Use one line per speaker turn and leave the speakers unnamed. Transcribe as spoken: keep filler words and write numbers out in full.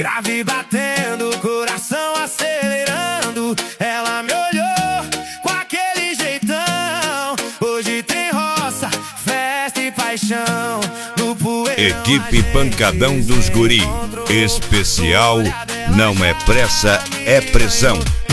grave batendo, coração acelerando. Ela me olhou com aquele jeitão. Hoje tem roça, festa e paixão. No poeirão,
Equipe Pancadão dos Guri. Especial, não é pressa, é pressão.